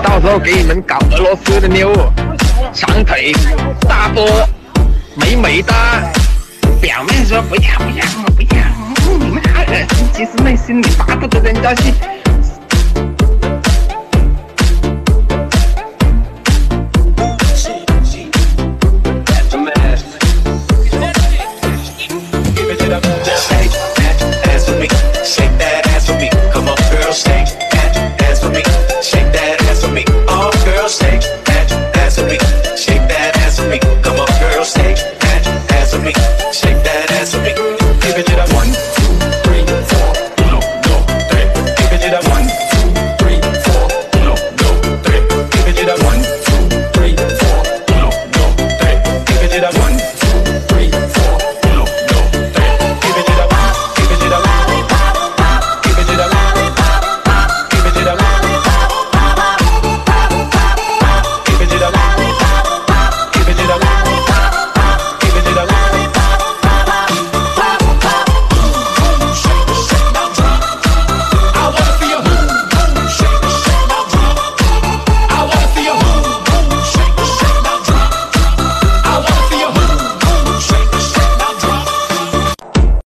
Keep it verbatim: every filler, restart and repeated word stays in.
到时候给你们搞俄罗斯的妞，长腿、大波、美美的。表面说不要不要不要，你们好恶心，其实内心里巴不得人家去